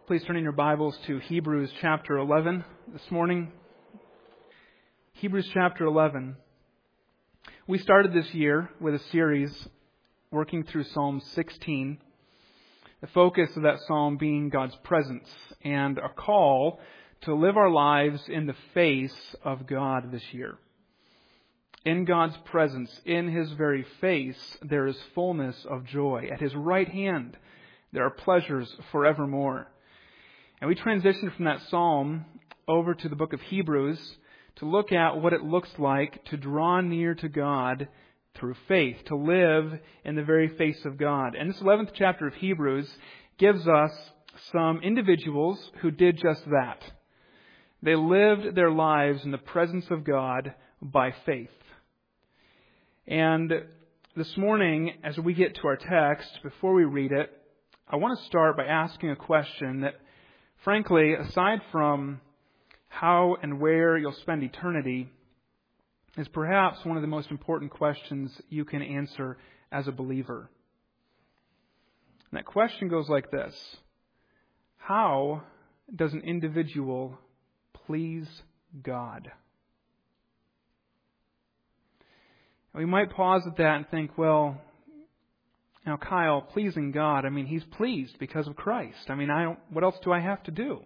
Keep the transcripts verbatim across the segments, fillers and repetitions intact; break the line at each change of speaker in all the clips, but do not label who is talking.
Please turn in your Bibles to Hebrews chapter eleven this morning. Hebrews chapter eleven. We started this year with a series working through Psalm sixteen. The focus of that psalm being God's presence and a call to live our lives in the face of God this year. In God's presence, in His very face, there is fullness of joy. At His right hand, there are pleasures forevermore. And we transitioned from that psalm over to the book of Hebrews to look at what it looks like to draw near to God through faith, to live in the very face of God. And this eleventh chapter of Hebrews gives us some individuals who did just that. They lived their lives in the presence of God by faith. And this morning, as we get to our text, before we read it, I want to start by asking a question that, frankly, aside from how and where you'll spend eternity, is perhaps one of the most important questions you can answer as a believer. And that question goes like this: how does an individual please God? We might pause at that and think, well, now, Kyle, pleasing God, I mean, He's pleased because of Christ. I mean, I don't, what else do I have to do?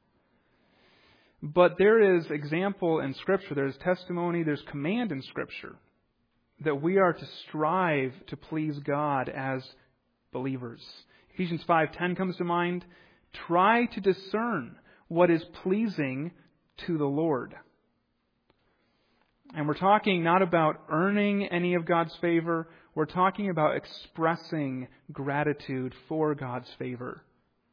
But there is example in Scripture, there's testimony, there's command in Scripture that we are to strive to please God as believers. Ephesians five ten comes to mind. Try to discern what is pleasing to the Lord. And we're talking not about earning any of God's favor. We're talking about expressing gratitude for God's favor.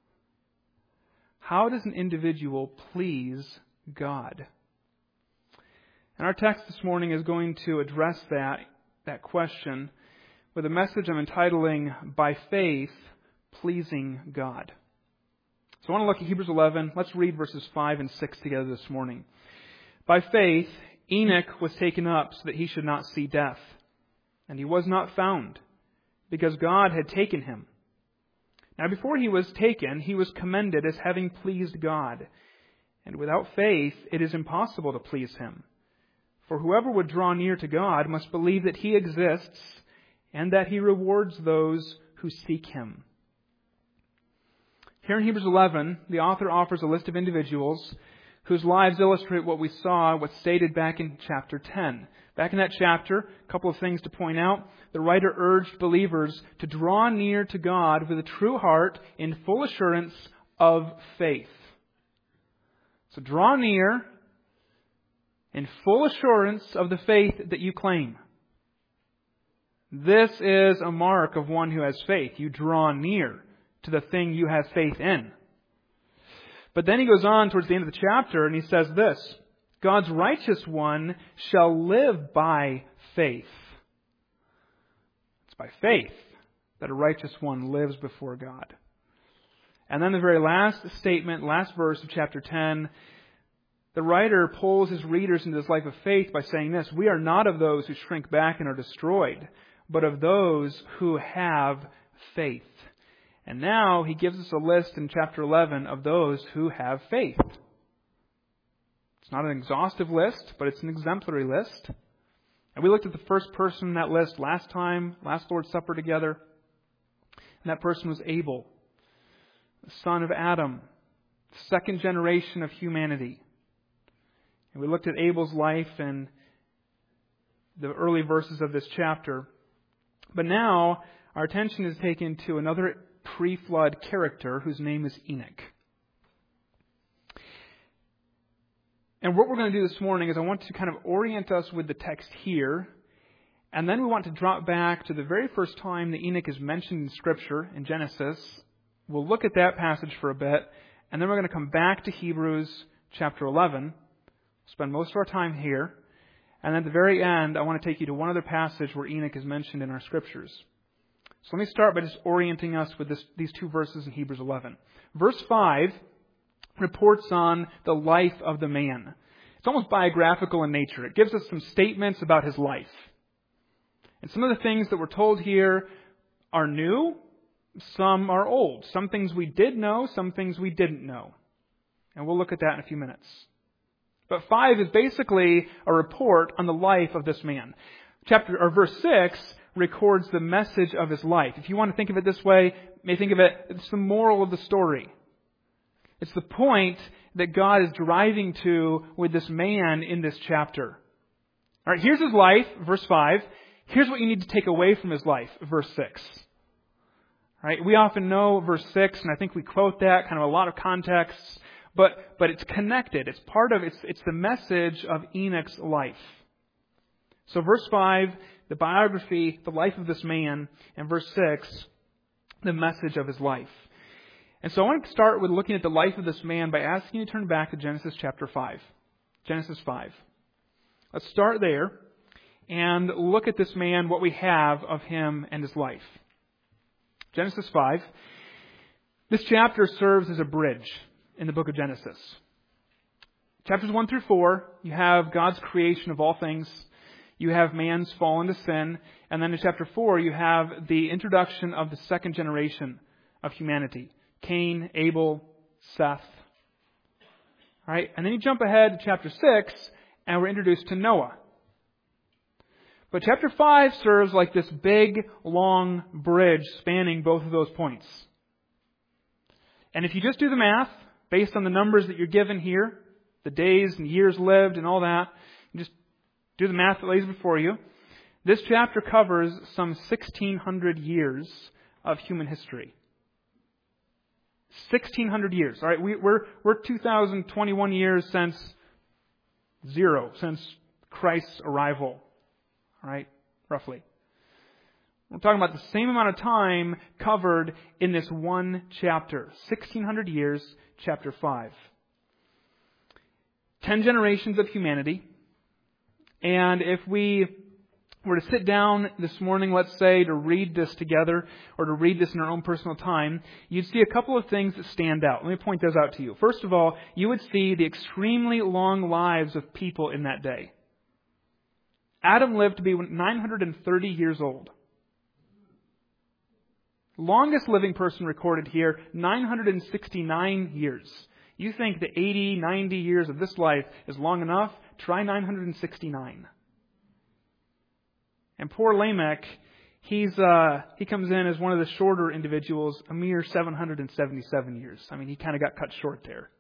How does an individual please God? And our text this morning is going to address that, that question with a message I'm entitling, By Faith, Pleasing God. So I want to look at Hebrews eleven. Let's read verses five and six together this morning. By faith, Enoch was taken up so that he should not see death. And he was not found, because God had taken him. Now before he was taken, he was commended as having pleased God. And without faith, it is impossible to please Him. For whoever would draw near to God must believe that He exists, and that He rewards those who seek Him. Here in Hebrews eleven, the author offers a list of individuals whose lives illustrate what we saw, what's stated back in chapter ten. Back in that chapter, a couple of things to point out. The writer urged believers to draw near to God with a true heart in full assurance of faith. So draw near in full assurance of the faith that you claim. This is a mark of one who has faith. You draw near to the thing you have faith in. But then he goes on towards the end of the chapter and he says this: God's righteous one shall live by faith. It's by faith that a righteous one lives before God. And then the very last statement, last verse of chapter ten, the writer pulls his readers into this life of faith by saying this: we are not of those who shrink back and are destroyed, but of those who have faith. And now he gives us a list in chapter eleven of those who have faith. It's not an exhaustive list, but it's an exemplary list. And we looked at the first person in that list last time, last Lord's Supper together. And that person was Abel, the son of Adam, second generation of humanity. And we looked at Abel's life in the early verses of this chapter. But now our attention is taken to another pre-flood character whose name is Enoch. And what we're going to do this morning is I want to kind of orient us with the text here. And then we want to drop back to the very first time that Enoch is mentioned in Scripture, in Genesis. We'll look at that passage for a bit. And then we're going to come back to Hebrews chapter eleven. Spend most of our time here. And then at the very end, I want to take you to one other passage where Enoch is mentioned in our Scriptures. So let me start by just orienting us with this, these two verses in Hebrews eleven. Verse five reports on the life of the man. It's almost biographical in nature. It gives us some statements about his life. And some of the things that we're told here are new. some are old. Some things we did know, some things we didn't know. And we'll look at that in a few minutes. But five is basically a report on the life of this man. Chapter or verse six records the message of his life. If you want to think of it this way, you may think of it, it's the moral of the story. It's the point that God is driving to with this man in this chapter. All right, here's his life, verse five. Here's what you need to take away from his life, verse six. All right, we often know verse six, and I think we quote that, kind of a lot of contexts, but but it's connected. It's part of, it's, it's the message of Enoch's life. So verse five, the biography, the life of this man, and verse six, the message of his life. And so I want to start with looking at the life of this man by asking you to turn back to Genesis chapter five. Genesis five. Let's start there and look at this man, what we have of him and his life. Genesis five. This chapter serves as a bridge in the book of Genesis. Chapters one through four, you have God's creation of all things. You have man's fall into sin. And then in chapter four, you have the introduction of the second generation of humanity. Cain, Abel, Seth. All right, and then you jump ahead to chapter six, and we're introduced to Noah. But chapter five serves like this big, long bridge spanning both of those points. And if you just do the math, based on the numbers that you're given here, the days and years lived and all that, you just do the math that lays before you. This chapter covers some sixteen hundred years of human history. sixteen hundred years. All right, we, we're we're two thousand twenty-one years since zero, since Christ's arrival. All right, roughly. We're talking about the same amount of time covered in this one chapter. sixteen hundred years, chapter five. Ten generations of humanity. And if we were to sit down this morning, let's say, to read this together, or to read this in our own personal time, you'd see a couple of things that stand out. Let me point those out to you. First of all, you would see the extremely long lives of people in that day. Adam lived to be nine hundred thirty years old. Longest living person recorded here, nine hundred sixty-nine years. You think that eighty, ninety years of this life is long enough? Try nine hundred sixty-nine. And poor Lamech, he's uh, he comes in as one of the shorter individuals, a mere seven hundred seventy-seven years. I mean, he kind of got cut short there.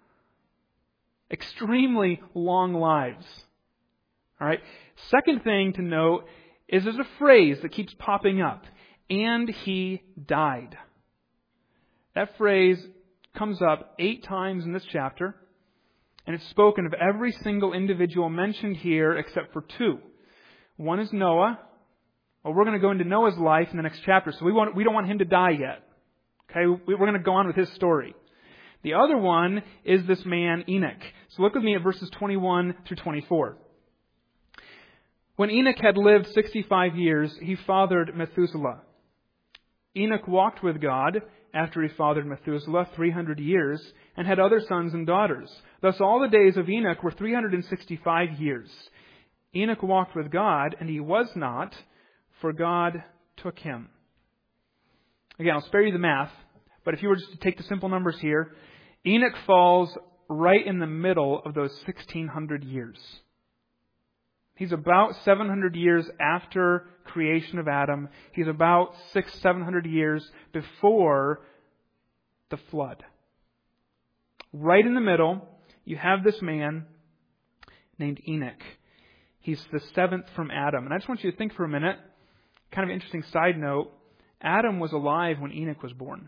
Extremely long lives. All right. Second thing to note is there's a phrase that keeps popping up. And he died. That phrase comes up eight times in this chapter. And it's spoken of every single individual mentioned here except for two. One is Noah. Well, we're going to go into Noah's life in the next chapter, so we want, we don't want him to die yet. Okay, we're going to go on with his story. The other one is this man, Enoch. So look with me at verses twenty-one through twenty-four. When Enoch had lived sixty-five years, he fathered Methuselah. Enoch walked with God after he fathered Methuselah three hundred years and had other sons and daughters. Thus all the days of Enoch were three hundred sixty-five years. Enoch walked with God, and he was not, for God took him. Again, I'll spare you the math, but if you were just to take the simple numbers here, Enoch falls right in the middle of those sixteen hundred years. He's about seven hundred years after creation of Adam. He's about six, seven hundred years before the flood. Right in the middle, you have this man named Enoch. He's the seventh from Adam. And I just want you to think for a minute, kind of interesting side note, Adam was alive when Enoch was born.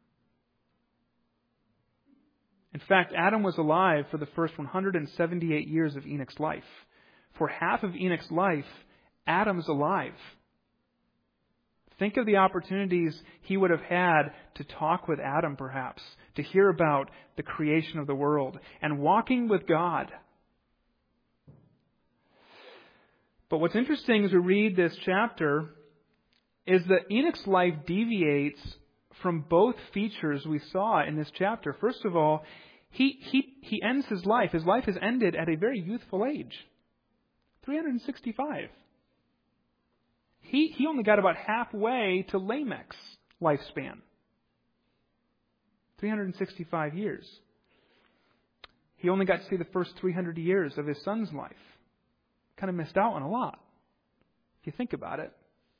In fact, Adam was alive for the first one hundred seventy-eight years of Enoch's life. For half of Enoch's life, Adam's alive. Think of the opportunities he would have had to talk with Adam, perhaps, to hear about the creation of the world, and walking with God. But what's interesting as we read this chapter is that Enoch's life deviates from both features we saw in this chapter. First of all, he, he, he ends his life. His life has ended at a very youthful age. three hundred sixty-five. He, he only got about halfway to Lamech's lifespan? three hundred sixty-five years. He only got to see the first three hundred years of his son's life. Kind of missed out on a lot, if you think about it.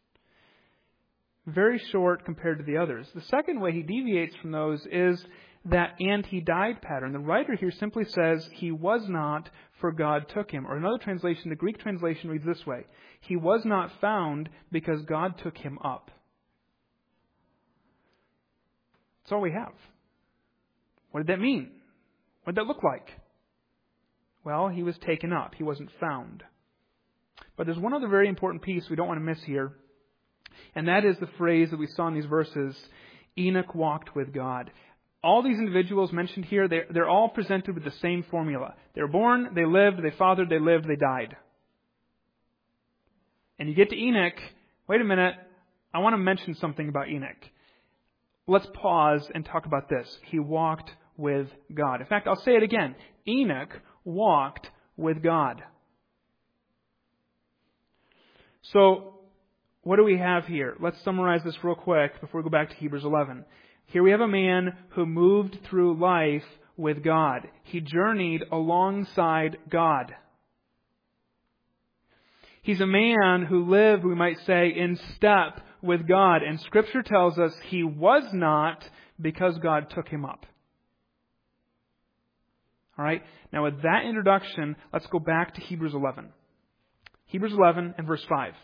Very short compared to the others. The second way he deviates from those is that "and he died" pattern. The writer here simply says, "He was not, for God took him." Or another translation, the Greek translation reads this way: "He was not found because God took him up." That's all we have. What did that mean? What did that look like? Well, he was taken up. He wasn't found. But there's one other very important piece we don't want to miss here, and that is the phrase that we saw in these verses, Enoch walked with God. All these individuals mentioned here, they're, they're all presented with the same formula. They were born, they lived, they fathered, they lived, they died. And you get to Enoch, wait a minute, I want to mention something about Enoch. Let's pause and talk about this. He walked with God. In fact, I'll say it again. Enoch walked with God. So, what do we have here? Let's summarize this real quick before we go back to Hebrews eleven. Here we have a man who moved through life with God. He journeyed alongside God. He's a man who lived, we might say, in step with God. And Scripture tells us he was not because God took him up. All right? Now with that introduction, let's go back to Hebrews eleven. Hebrews eleven and verse five.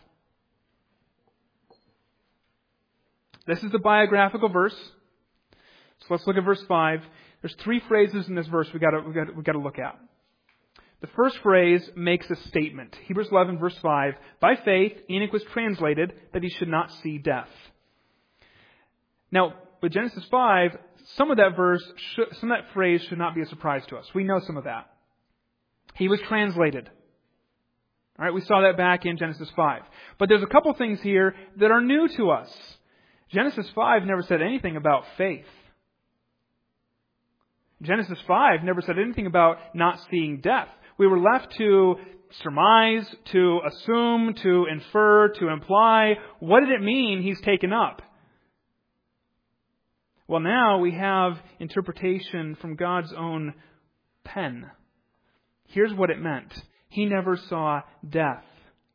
This is the biographical verse. So let's look at verse five. There's three phrases in this verse we got to we got we got to look at. The first phrase makes a statement. Hebrews eleven verse five. By faith, Enoch was translated that he should not see death. Now, with Genesis five, some of that verse, should, some of that phrase should not be a surprise to us. We know some of that. He was translated. All right, we saw that back in Genesis five. But there's a couple things here that are new to us. Genesis five never said anything about faith. Genesis five never said anything about not seeing death. We were left to surmise, to assume, to infer, to imply. What did it mean he's taken up? Well, now we have interpretation from God's own pen. Here's what it meant. He never saw death.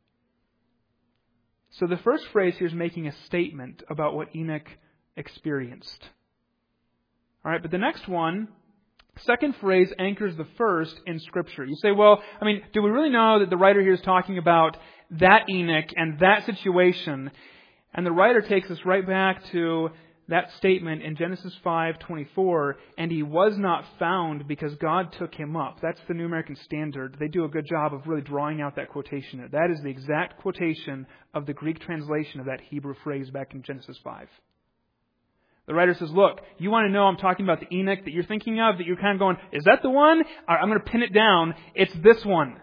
So the first phrase here is making a statement about what Enoch experienced. All right, but the next one, second phrase, anchors the first in Scripture. You say, well, I mean, do we really know that the writer here is talking about that Enoch and that situation? And the writer takes us right back to that statement in Genesis five twenty-four, and he was not found because God took him up. That's the New American Standard. They do a good job of really drawing out that quotation there. That is the exact quotation of the Greek translation of that Hebrew phrase back in Genesis five. The writer says, look, you want to know I'm talking about the Enoch that you're thinking of, that you're kind of going, is that the one? All right, I'm going to pin it down. It's this one.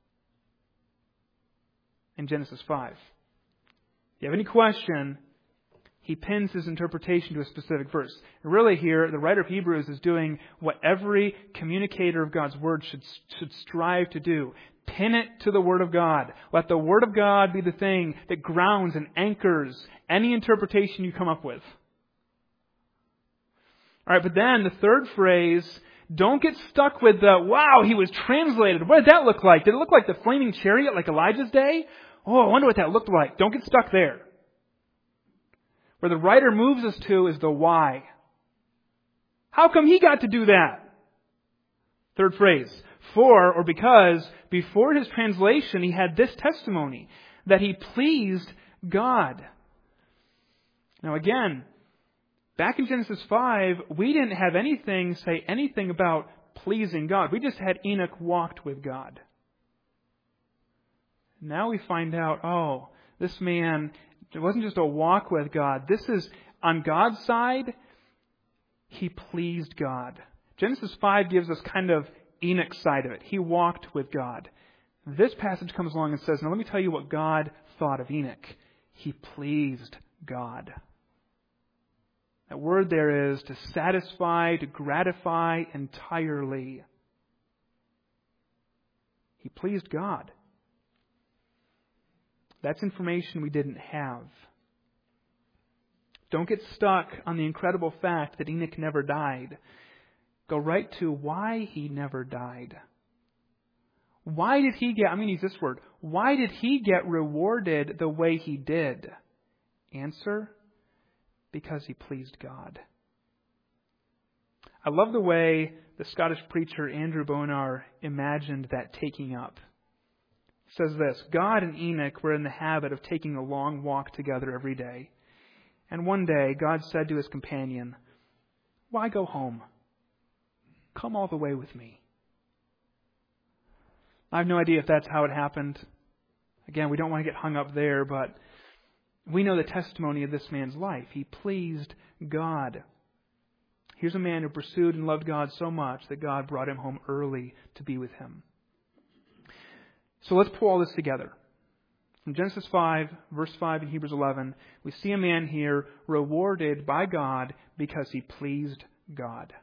In Genesis five. If you have any question, he pins his interpretation to a specific verse. And really here, the writer of Hebrews is doing what every communicator of God's Word should, should strive to do. Pin it to the Word of God. Let the Word of God be the thing that grounds and anchors any interpretation you come up with. All right, but then the third phrase, don't get stuck with the, wow, he was translated. What did that look like? Did it look like the flaming chariot like Elijah's day? Oh, I wonder what that looked like. Don't get stuck there. Where the writer moves us to is the why. How come he got to do that? Third phrase. For, or because, before his translation, he had this testimony, that he pleased God. Now again, back in Genesis five, we didn't have anything say anything about pleasing God. We just had Enoch walked with God. Now we find out, oh, this man, it wasn't just a walk with God. This is, on God's side, he pleased God. Genesis five gives us kind of Enoch's side of it. He walked with God. This passage comes along and says, now let me tell you what God thought of Enoch. He pleased God. That word there is to satisfy, to gratify entirely. He pleased God. That's information we didn't have. Don't get stuck on the incredible fact that Enoch never died. Go right to why he never died. Why did he get, I'm going to use this word, why did he get rewarded the way he did? Answer, because he pleased God. I love the way the Scottish preacher Andrew Bonar imagined that taking up. It says this, God and Enoch were in the habit of taking a long walk together every day. And one day God said to his companion, why go home? Come all the way with me. I have no idea if that's how it happened. Again, we don't want to get hung up there, but we know the testimony of this man's life. He pleased God. Here's a man who pursued and loved God so much that God brought him home early to be with Him. So let's pull all this together. From Genesis five, verse five, and Hebrews eleven, we see a man here rewarded by God because he pleased God.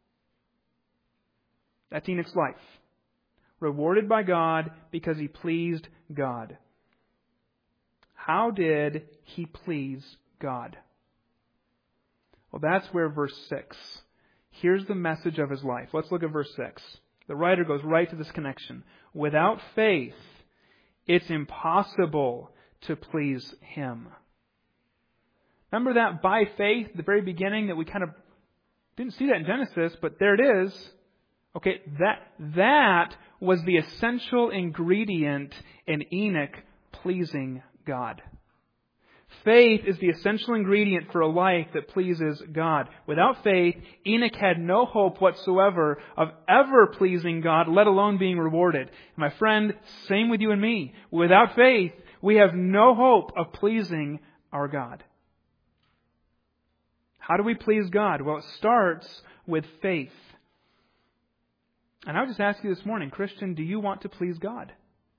That's Enoch's life. Rewarded by God because he pleased God. How did he please God? Well, that's where verse six. Here's the message of his life. Let's look at verse six. The writer goes right to this connection. Without faith, it's impossible to please Him. Remember that by faith, the very beginning, that we kind of didn't see that in Genesis, but there it is. Okay, that that was the essential ingredient in Enoch pleasing God. Faith is the essential ingredient for a life that pleases God. Without faith, Enoch had no hope whatsoever of ever pleasing God, let alone being rewarded. My friend, same with you and me. Without faith, we have no hope of pleasing our God. How do we please God? Well, it starts with faith. And I would just ask you this morning, Christian, do you want to please God?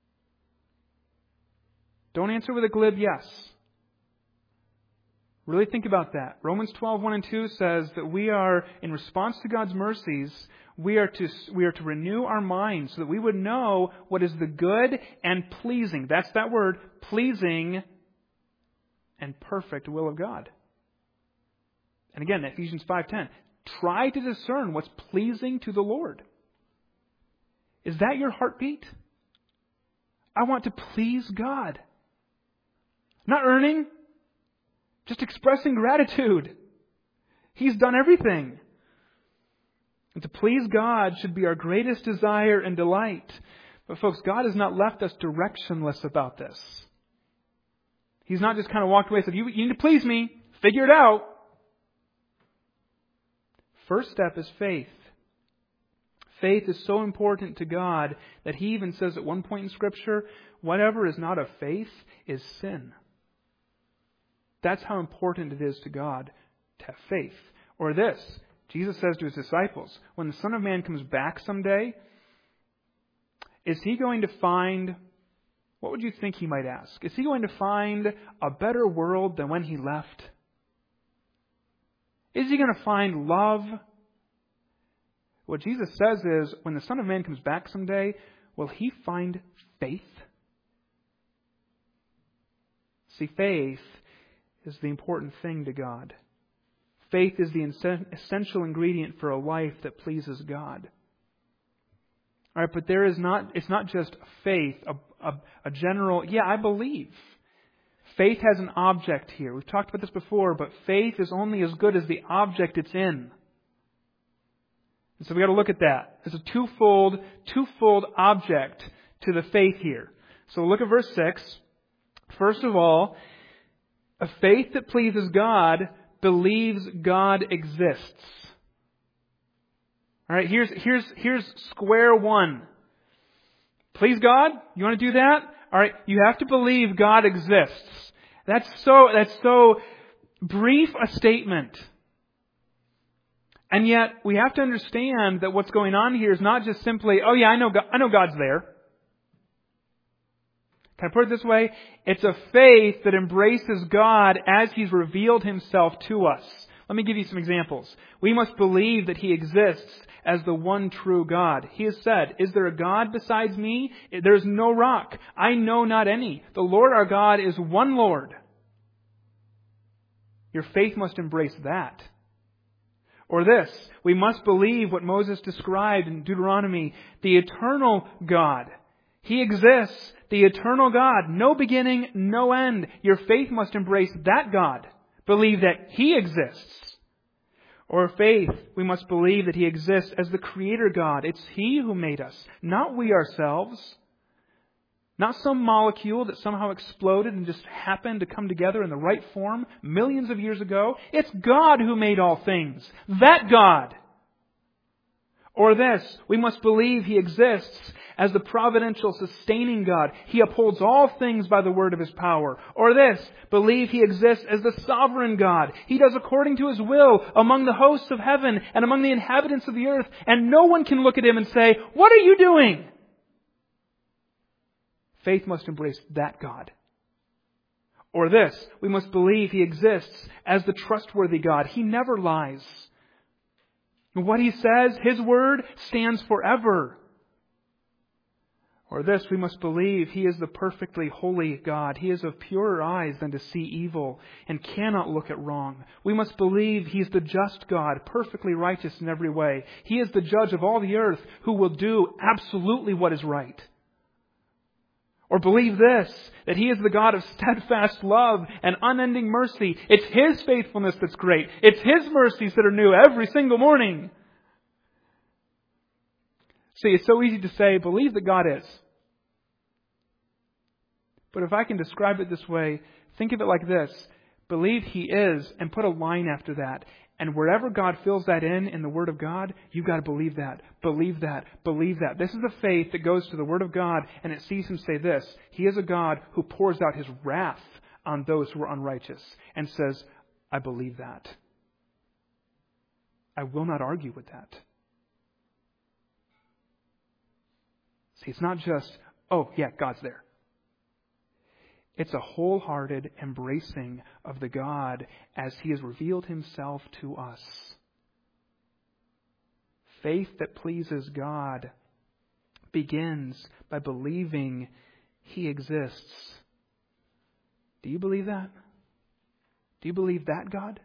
Don't answer with a glib yes. Really think about that. Romans twelve, one and two says that we are, in response to God's mercies, we are to we are to renew our minds so that we would know what is the good and pleasing. That's that word, pleasing and perfect will of God. And again, Ephesians five ten. Try to discern what's pleasing to the Lord. Is that your heartbeat? I want to please God. Not earning, just expressing gratitude. He's done everything. And to please God should be our greatest desire and delight. But folks, God has not left us directionless about this. He's not just kind of walked away and said, you, you need to please me. Figure it out. First step is faith. Faith is so important to God that He even says at one point in Scripture, whatever is not of faith is sin. That's how important it is to God to have faith. Or this, Jesus says to His disciples, when the Son of Man comes back someday, is He going to find, what would you think He might ask? Is He going to find a better world than when He left? Is He going to find love? What Jesus says is, when the Son of Man comes back someday, will He find faith? See, faith is the important thing to God. Faith is the essential ingredient for a life that pleases God. All right, but there is not, it's not just faith, a, a, a general, yeah, I believe. Faith has an object here. We've talked about this before, but faith is only as good as the object it's in. And so we've got to look at that. There's a twofold, twofold object to the faith here. So look at verse six. First of all, a faith that pleases God believes God exists. All right, here's here's here's square one. Please God? You want to do that? All right, you have to believe God exists. That's so that's so brief a statement. And yet, we have to understand that what's going on here is not just simply, oh yeah, I know God, I know God's there. Can I put it this way? It's a faith that embraces God as He's revealed Himself to us. Let me give you some examples. We must believe that He exists as the one true God. He has said, is there a God besides me? There is no rock. I know not any. The Lord our God is one Lord. Your faith must embrace that. Or this, we must believe what Moses described in Deuteronomy, the eternal God. He exists, the eternal God, no beginning, no end. Your faith must embrace that God. Believe that He exists. Or faith, we must believe that He exists as the Creator God. It's He who made us, not we ourselves. Not some molecule that somehow exploded and just happened to come together in the right form millions of years ago. It's God who made all things. That God. Or this, we must believe He exists as the providential, sustaining God. He upholds all things by the word of His power. Or this, believe He exists as the sovereign God. He does according to His will among the hosts of heaven and among the inhabitants of the earth. And no one can look at Him and say, "What are you doing?" Faith must embrace that God. Or this, we must believe He exists as the trustworthy God. He never lies. What He says, His word, stands forever. Or this, we must believe He is the perfectly holy God. He is of purer eyes than to see evil and cannot look at wrong. We must believe He's the just God, perfectly righteous in every way. He is the judge of all the earth who will do absolutely what is right. Or believe this, that He is the God of steadfast love and unending mercy. It's His faithfulness that's great. It's His mercies that are new every single morning. See, it's so easy to say, believe that God is. But if I can describe it this way, think of it like this. Believe He is, and put a line after that. And wherever God fills that in, in the Word of God, you've got to believe that, believe that, believe that. This is the faith that goes to the Word of God, and it sees Him say this. He is a God who pours out His wrath on those who are unrighteous, and says, I believe that. I will not argue with that. See, it's not just, oh, yeah, God's there. It's a wholehearted embracing of the God as He has revealed Himself to us. Faith that pleases God begins by believing He exists. Do you believe that? Do you believe that God?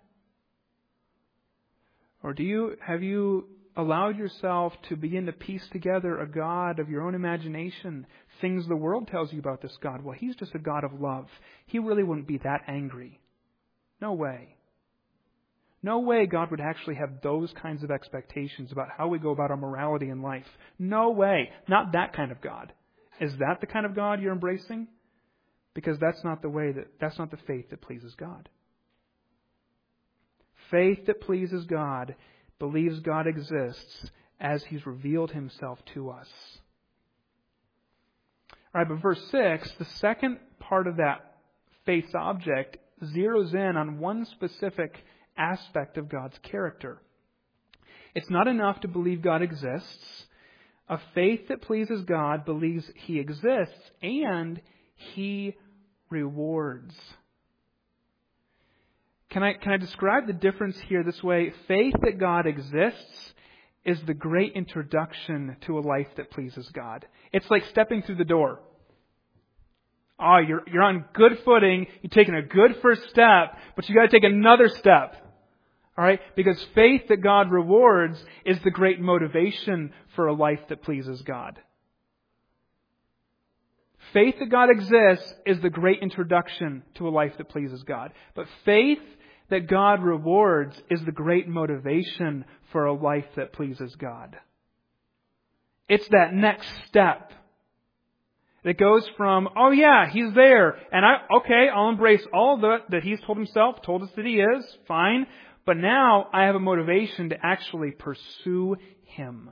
Or do you have you allowed yourself to begin to piece together a God of your own imagination, things the world tells you about this God? Well, He's just a God of love. He really wouldn't be that angry. No way. No way God would actually have those kinds of expectations about how we go about our morality in life. No way. Not that kind of God. Is that the kind of God you're embracing? Because that's not the way that, that's not the faith that pleases God. Faith that pleases God believes God exists as He's revealed Himself to us. All right, but verse six, the second part of that faith's object zeroes in on one specific aspect of God's character. It's not enough to believe God exists. A faith that pleases God believes He exists and He rewards. Can I, can I describe the difference here this way? Faith that God exists is the great introduction to a life that pleases God. It's like stepping through the door. Oh, you're, you're on good footing. You're taking a good first step, but you got to take another step. All right? Because faith that God rewards is the great motivation for a life that pleases God. Faith that God exists is the great introduction to a life that pleases God. But faith that God rewards is the great motivation for a life that pleases God. It's that next step that goes from, oh yeah, He's there, and I, okay, I'll embrace all the, that He's told Himself, told us that He is, fine, but now I have a motivation to actually pursue Him.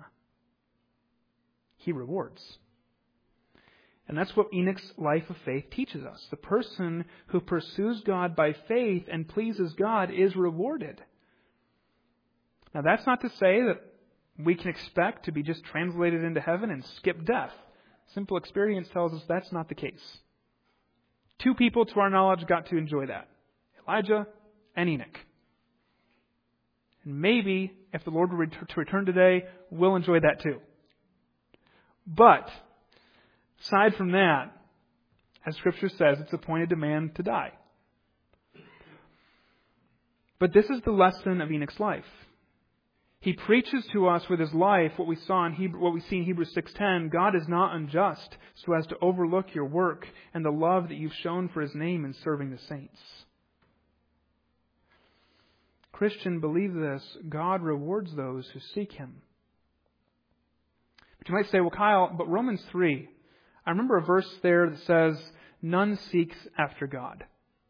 He rewards. And that's what Enoch's life of faith teaches us. The person who pursues God by faith and pleases God is rewarded. Now, that's not to say that we can expect to be just translated into heaven and skip death. Simple experience tells us that's not the case. Two people, to our knowledge, got to enjoy that. Elijah and Enoch. And maybe, if the Lord were to return today, we'll enjoy that too. But aside from that, as Scripture says, it's appointed to man to die. But this is the lesson of Enoch's life. He preaches to us with his life what we saw in Hebrew, what we see in Hebrews six ten. God is not unjust so as to overlook your work and the love that you've shown for His name in serving the saints. Christian, believe this: God rewards those who seek Him. But you might say, well, Kyle, but Romans three, I remember a verse there that says, none seeks after God.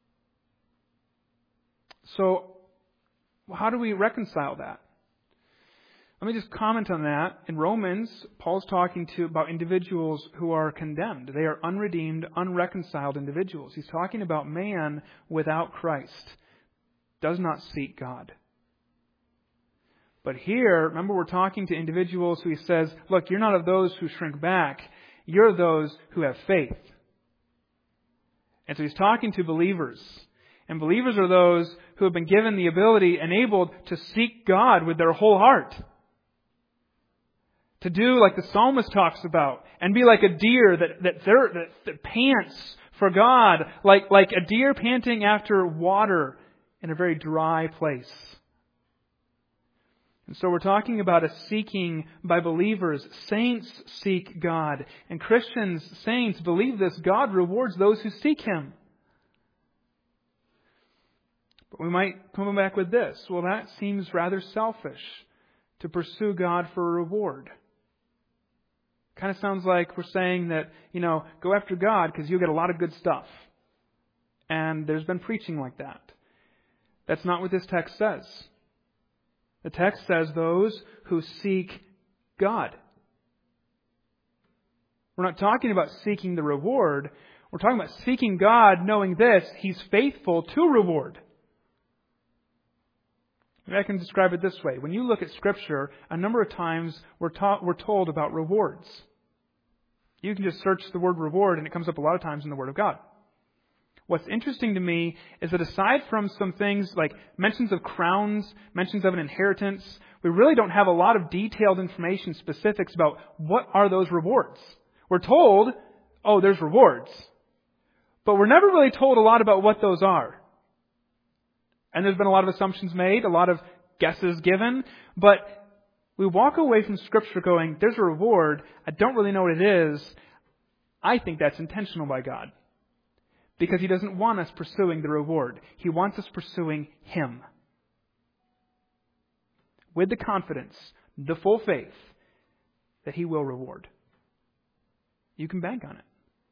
So, how do we reconcile that? Let me just comment on that. In Romans, Paul's talking to about individuals who are condemned. They are unredeemed, unreconciled individuals. He's talking about man without Christ. Does not seek God. But here, remember, we're talking to individuals who he says, look, you're not of those who shrink back. You're those who have faith. And so he's talking to believers. And believers are those who have been given the ability, enabled to seek God with their whole heart. To do like the psalmist talks about, and be like a deer that that, that, that pants for God, like, like a deer panting after water in a very dry place. And so we're talking about a seeking by believers. Saints seek God. And Christians, saints, believe this: God rewards those who seek Him. But we might come back with this: well, that seems rather selfish, to pursue God for a reward. Kind of sounds like we're saying that, you know, go after God because you'll get a lot of good stuff. And there's been preaching like that. That's not what this text says. The text says those who seek God. We're not talking about seeking the reward. We're talking about seeking God, knowing this: He's faithful to reward. Maybe I can describe it this way. When you look at Scripture, a number of times we're, taught, we're told about rewards. You can just search the word reward and it comes up a lot of times in the Word of God. What's interesting to me is that aside from some things like mentions of crowns, mentions of an inheritance, we really don't have a lot of detailed information, specifics about what are those rewards. We're told, oh, there's rewards. But we're never really told a lot about what those are. And there's been a lot of assumptions made, a lot of guesses given. But we walk away from Scripture going, there's a reward. I don't really know what it is. I think that's intentional by God. Because He doesn't want us pursuing the reward. He wants us pursuing Him. With the confidence, the full faith that He will reward. You can bank on it.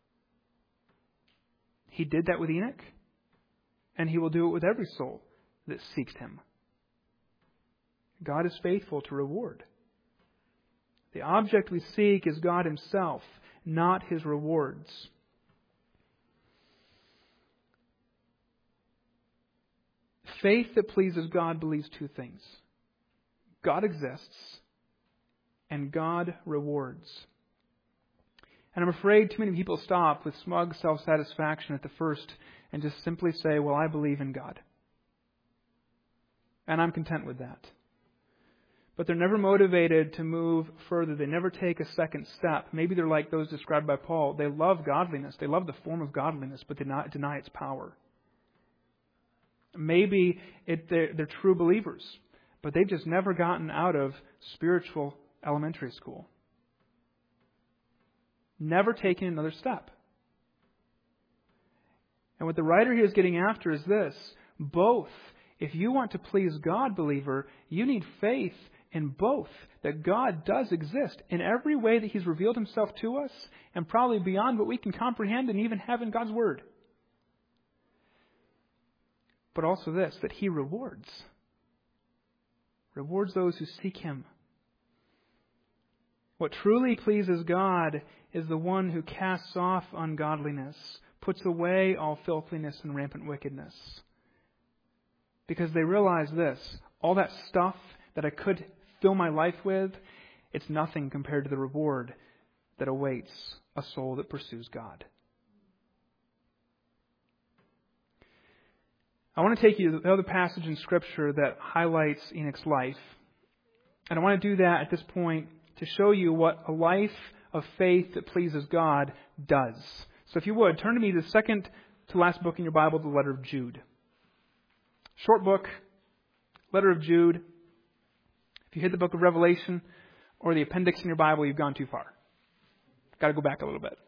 He did that with Enoch. And He will do it with every soul that seeks Him. God is faithful to reward. The object we seek is God Himself, not His rewards. Faith that pleases God believes two things: God exists and God rewards. And I'm afraid too many people stop with smug self-satisfaction at the first and just simply say, well, I believe in God. And I'm content with that. But they're never motivated to move further. They never take a second step. Maybe they're like those described by Paul. They love godliness. They love the form of godliness, but they not deny its power. Maybe it, they're, they're true believers, but they've just never gotten out of spiritual elementary school. Never taken another step. And what the writer here is getting after is this: both. If you want to please God, believer, you need faith in both. That God does exist in every way that He's revealed Himself to us, and probably beyond what we can comprehend and even have in God's Word. But also this, that He rewards. Rewards those who seek Him. What truly pleases God is the one who casts off ungodliness, puts away all filthiness and rampant wickedness. Because they realize this: all that stuff that I could fill my life with, it's nothing compared to the reward that awaits a soul that pursues God. I want to take you to the other passage in Scripture that highlights Enoch's life. And I want to do that at this point to show you what a life of faith that pleases God does. So if you would, turn to me to the second to last book in your Bible, the letter of Jude. Short book, Letter of Jude. If you hit the book of Revelation or the appendix in your Bible, you've gone too far. Got to go back a little bit.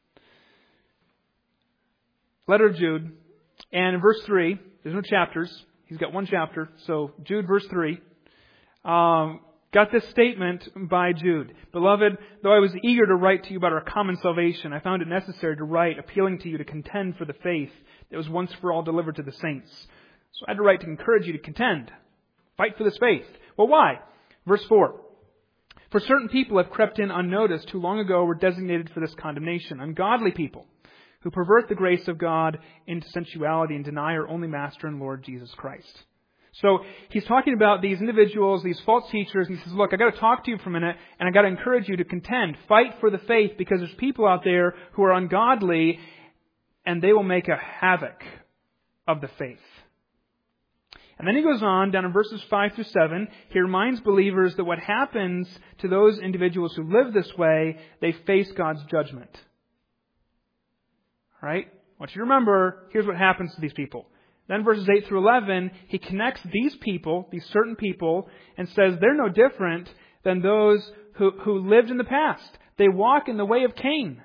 Letter of Jude. And in verse three, there's no chapters. He's got one chapter. So Jude, verse three. Um, got this statement by Jude. Beloved, though I was eager to write to you about our common salvation, I found it necessary to write, appealing to you to contend for the faith that was once for all delivered to the saints. So I had to write to encourage you to contend. Fight for this faith. Well, why? Verse four. For certain people have crept in unnoticed who long ago were designated for this condemnation. Ungodly people who pervert the grace of God into sensuality and deny our only Master and Lord Jesus Christ. So he's talking about these individuals, these false teachers, and he says, look, I got to talk to you for a minute, and I got to encourage you to contend, fight for the faith, because there's people out there who are ungodly, and they will make a havoc of the faith. And then he goes on, down in verses five through seven, he reminds believers that what happens to those individuals who live this way, they face God's judgment. All right? I want you to remember, here's what happens to these people. Then verses eight through eleven, he connects these people, these certain people, and says they're no different than those who, who lived in the past. They walk in the way of Cain.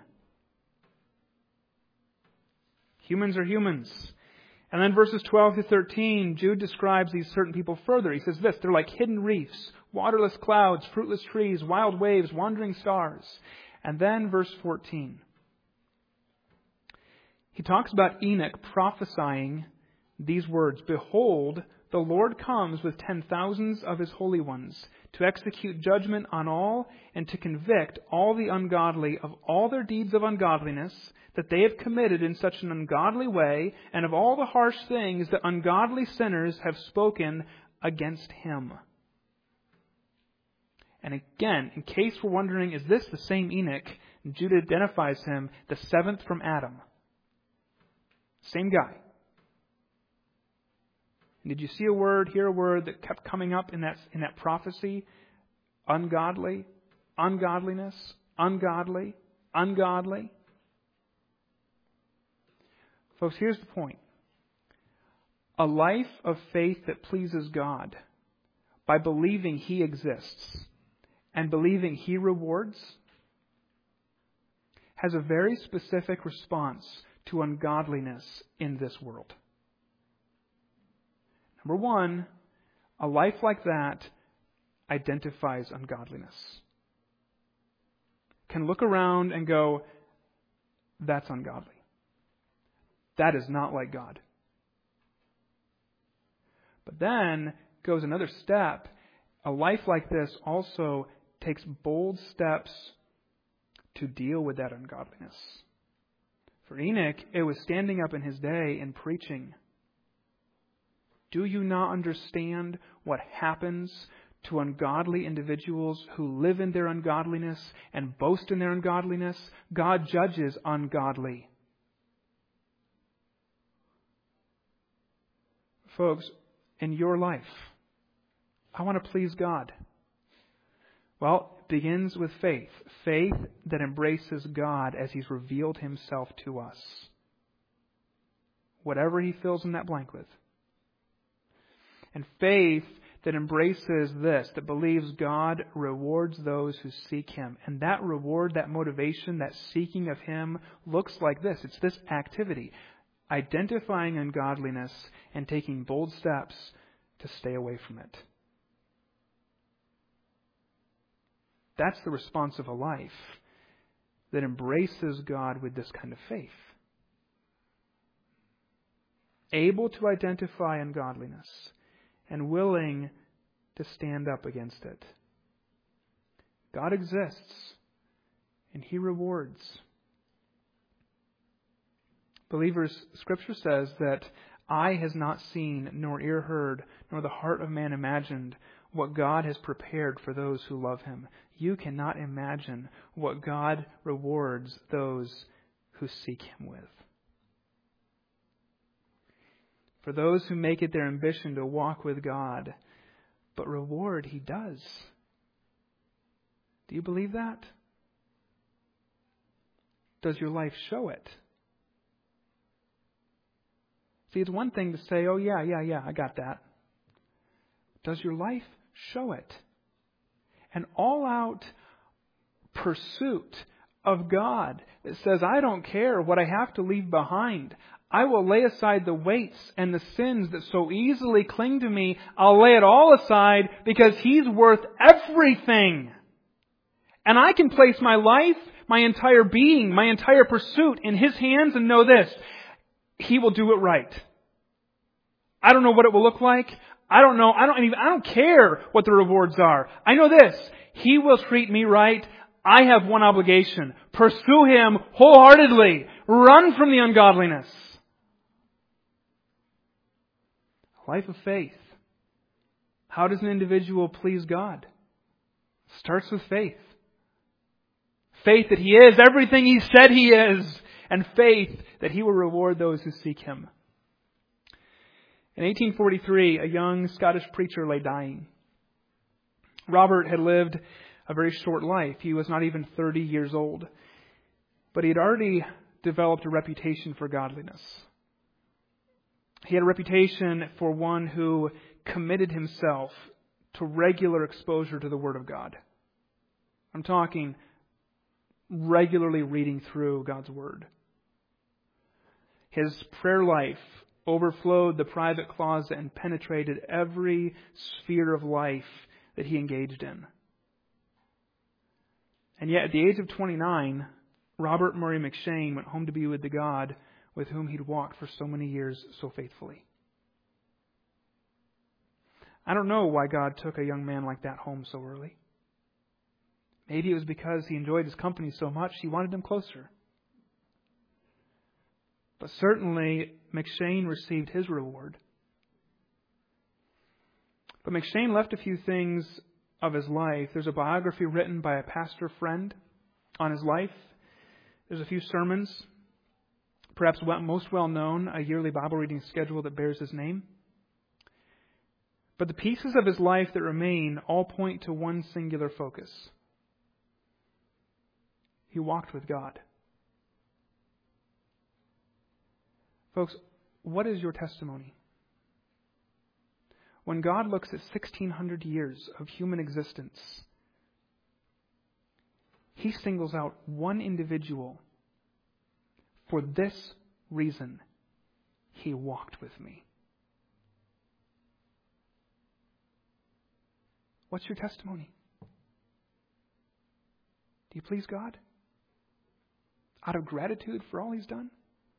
Humans are humans. And then verses twelve through thirteen, Jude describes these certain people further. He says this, they're like hidden reefs, waterless clouds, fruitless trees, wild waves, wandering stars. And then verse fourteen. He talks about Enoch prophesying these words, behold, the Lord comes with ten thousands of his holy ones to execute judgment on all and to convict all the ungodly of all their deeds of ungodliness that they have committed in such an ungodly way, and of all the harsh things that ungodly sinners have spoken against him. And again, in case we're wondering, is this the same Enoch? Jude identifies him, the seventh from Adam. Same guy. And did you see a word, hear a word that kept coming up in that, in that prophecy? Ungodly, ungodliness, ungodly, ungodly. Folks, here's the point. A life of faith that pleases God by believing He exists and believing He rewards has a very specific response to ungodliness in this world. Number one, a life like that identifies ungodliness. Can look around and go, that's ungodly. That is not like God. But then goes another step. A life like this also takes bold steps to deal with that ungodliness. For Enoch, it was standing up in his day and preaching. Do you not understand what happens to ungodly individuals who live in their ungodliness and boast in their ungodliness? God judges ungodly. Folks, in your life, I want to please God. Well, it begins with faith. Faith that embraces God as He's revealed Himself to us. Whatever He fills in that blank with. And faith that embraces this, that believes God rewards those who seek Him. And that reward, that motivation, that seeking of Him looks like this. It's this activity. Identifying ungodliness and taking bold steps to stay away from it. That's the response of a life that embraces God with this kind of faith. Able to identify ungodliness and willing to stand up against it. God exists and He rewards. Believers, Scripture says that eye has not seen, nor ear heard, nor the heart of man imagined what God has prepared for those who love Him. You cannot imagine what God rewards those who seek Him with. For those who make it their ambition to walk with God, but reward He does. Do you believe that? Does your life show it? See, it's one thing to say, oh yeah, yeah, yeah, I got that. Does your life show it? An all-out pursuit of God that says, I don't care what I have to leave behind. I will lay aside the weights and the sins that so easily cling to me. I'll lay it all aside because He's worth everything. And I can place my life, my entire being, my entire pursuit in His hands and know this: He will do it right. I don't know what it will look like. I don't know. I don't even, I don't care what the rewards are. I know this: He will treat me right. I have one obligation: pursue Him wholeheartedly. Run from the ungodliness. Life of faith. How does an individual please God? Starts with faith. Faith that He is everything He said He is, and faith that He will reward those who seek Him. In eighteen forty-three, a young Scottish preacher lay dying. Robert had lived a very short life. He was not even thirty years old. But he had already developed a reputation for godliness. He had a reputation for one who committed himself to regular exposure to the Word of God. I'm talking regularly reading through God's Word. His prayer life overflowed the private closet and penetrated every sphere of life that he engaged in. And yet, at the age of twenty-nine, Robert Murray M'Cheyne went home to be with the God with whom he'd walked for so many years so faithfully. I don't know why God took a young man like that home so early. Maybe it was because He enjoyed his company so much, He wanted him closer. But certainly, M'Cheyne received his reward. But M'Cheyne left a few things of his life. There's a biography written by a pastor friend on his life. There's a few sermons. Perhaps most well known, a yearly Bible reading schedule that bears his name. But the pieces of his life that remain all point to one singular focus. He walked with God. Folks, what is your testimony? When God looks at sixteen hundred years of human existence, He singles out one individual. For this reason, he walked with me. What's your testimony? Do you please God? Out of gratitude for all He's done?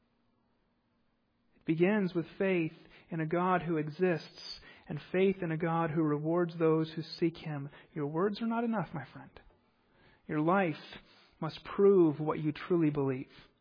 It begins with faith in a God who exists and faith in a God who rewards those who seek Him. Your words are not enough, my friend. Your life must prove what you truly believe.